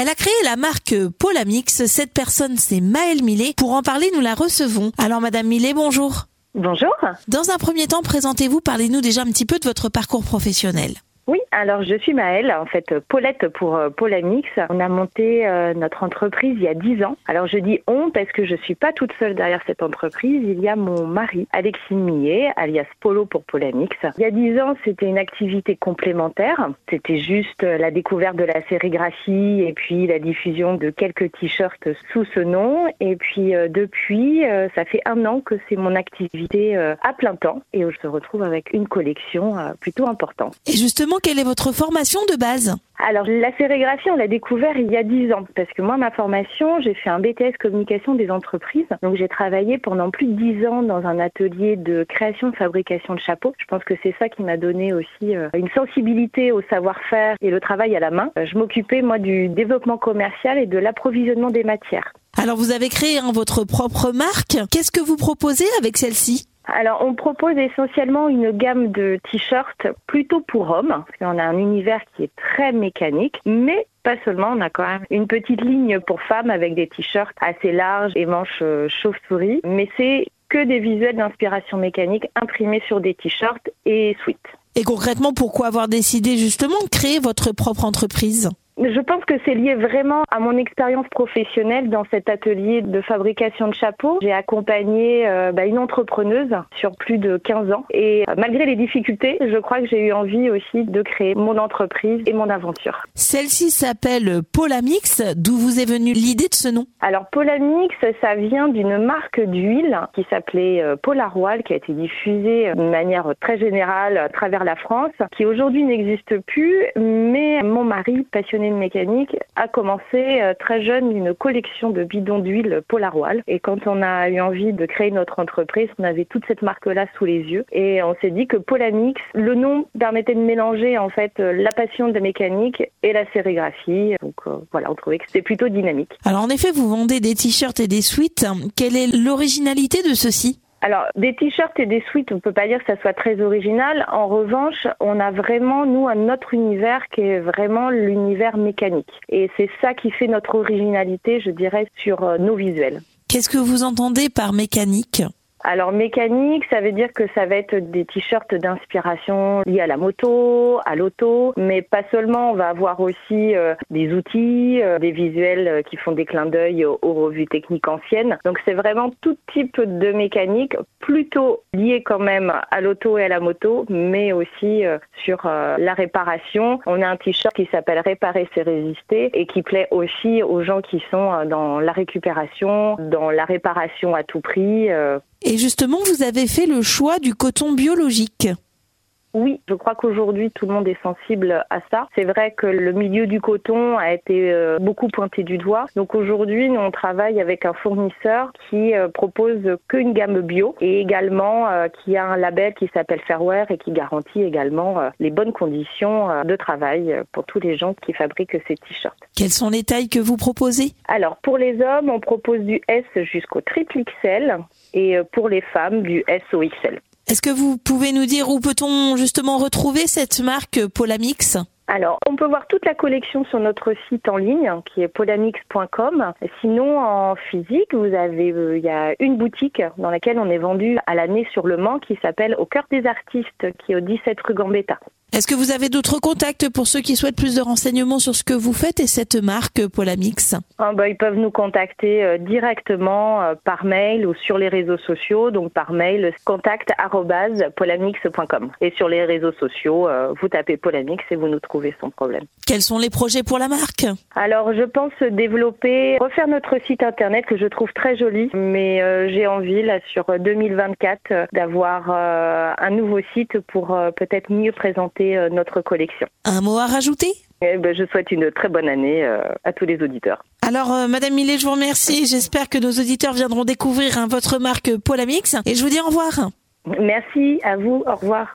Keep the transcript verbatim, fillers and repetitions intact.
Elle a créé la marque Polamix. Cette personne, c'est Maëlle Millet. Pour en parler, nous la recevons. Alors, Madame Millet, bonjour. Bonjour. Dans un premier temps, présentez-vous, parlez-nous déjà un petit peu de votre parcours professionnel. Oui, alors je suis Maëlle, en fait Paulette pour euh, Polamix. On a monté euh, notre entreprise il y a dix ans. Alors je dis on parce que je suis pas toute seule derrière cette entreprise. Il y a mon mari, Alexis Millet, alias Polo pour Polamix. Il y a dix ans, c'était une activité complémentaire. C'était juste euh, la découverte de la sérigraphie et puis la diffusion de quelques t-shirts sous ce nom. Et puis euh, depuis, euh, ça fait un an que c'est mon activité euh, à plein temps et où je me retrouve avec une collection euh, plutôt importante. Et justement, quelle est votre formation de base ? Alors, la sérigraphie, on l'a découvert il y a dix ans. Parce que moi, ma formation, j'ai fait un B T S communication des entreprises. Donc, j'ai travaillé pendant plus de dix ans dans un atelier de création et fabrication de chapeaux. Je pense que c'est ça qui m'a donné aussi euh, une sensibilité au savoir-faire et le travail à la main. Euh, je m'occupais, moi, du développement commercial et de l'approvisionnement des matières. Alors, vous avez créé hein, votre propre marque. Qu'est-ce que vous proposez avec celle-ci ? Alors, on propose essentiellement une gamme de t-shirts plutôt pour hommes, parce qu'on a un univers qui est très mécanique, mais pas seulement, on a quand même une petite ligne pour femmes avec des t-shirts assez larges et manches chauve-souris, mais c'est que des visuels d'inspiration mécanique imprimés sur des t-shirts et sweats. Et concrètement, pourquoi avoir décidé justement de créer votre propre entreprise ? Je pense que c'est lié vraiment à mon expérience professionnelle dans cet atelier de fabrication de chapeaux. J'ai accompagné euh, bah, une entrepreneuse sur plus de quinze ans et euh, malgré les difficultés, je crois que j'ai eu envie aussi de créer mon entreprise et mon aventure. Celle-ci s'appelle Polamix. D'où vous est venue l'idée de ce nom ? Alors Polamix, ça vient d'une marque d'huile qui s'appelait euh, Polaroil, qui a été diffusée de manière très générale à travers la France, qui aujourd'hui n'existe plus, mais mon mari, passionné de mécanique, a commencé très jeune une collection de bidons d'huile Polaroil. Et quand on a eu envie de créer notre entreprise, on avait toute cette marque-là sous les yeux. Et on s'est dit que Polamix, le nom permettait de mélanger en fait la passion de la mécanique et la sérigraphie. Donc euh, voilà, on trouvait que c'était plutôt dynamique. Alors en effet, vous vendez des t-shirts et des sweats. Quelle est l'originalité de ceux-ci ? Alors, des t-shirts et des sweats, on ne peut pas dire que ça soit très original. En revanche, on a vraiment, nous, un autre univers qui est vraiment l'univers mécanique. Et c'est ça qui fait notre originalité, je dirais, sur euh, nos visuels. Qu'est-ce que vous entendez par mécanique ? Alors mécanique, ça veut dire que ça va être des t-shirts d'inspiration liés à la moto, à l'auto, mais pas seulement. On va avoir aussi euh, des outils, euh, des visuels euh, qui font des clins d'œil aux, aux revues techniques anciennes. Donc c'est vraiment tout type de mécanique, plutôt lié quand même à l'auto et à la moto, mais aussi euh, sur euh, la réparation. On a un t-shirt qui s'appelle Réparer c'est résister et qui plaît aussi aux gens qui sont euh, dans la récupération, dans la réparation à tout prix. Euh, Et justement, vous avez fait le choix du coton biologique. Oui, je crois qu'aujourd'hui, tout le monde est sensible à ça. C'est vrai que le milieu du coton a été euh, beaucoup pointé du doigt. Donc aujourd'hui, nous, on travaille avec un fournisseur qui euh, propose qu'une gamme bio et également euh, qui a un label qui s'appelle Fairwear et qui garantit également euh, les bonnes conditions euh, de travail pour tous les gens qui fabriquent ces t-shirts. Quelles sont les tailles que vous proposez ? Alors, pour les hommes, on propose du S jusqu'au triple X L et pour les femmes, du S au X L. Est-ce que vous pouvez nous dire où peut-on justement retrouver cette marque Polamix ? Alors, on peut voir toute la collection sur notre site en ligne, qui est polamix point com. Sinon, en physique, vous avez, euh, il y a une boutique dans laquelle on est vendu à l'année sur Le Mans, qui s'appelle Au Cœur des Artistes, qui est au dix-sept rue Gambetta. Est-ce que vous avez d'autres contacts pour ceux qui souhaitent plus de renseignements sur ce que vous faites et cette marque Polamix ? Ah bah, ils peuvent nous contacter euh, directement euh, par mail ou sur les réseaux sociaux. Donc par mail, contact arobase polamix point com. Et sur les réseaux sociaux, euh, vous tapez Polamix et vous nous trouvez sans problème. Quels sont les projets pour la marque ? Alors je pense développer, refaire notre site internet que je trouve très joli. Mais euh, j'ai envie là sur deux mille vingt-quatre euh, d'avoir euh, un nouveau site pour euh, peut-être mieux présenter notre collection. Un mot à rajouter ? Eh ben, je souhaite une très bonne année euh, à tous les auditeurs. Alors, euh, Madame Millet, je vous remercie. J'espère que nos auditeurs viendront découvrir hein, votre marque Polamix. Et je vous dis au revoir. Merci à vous. Au revoir.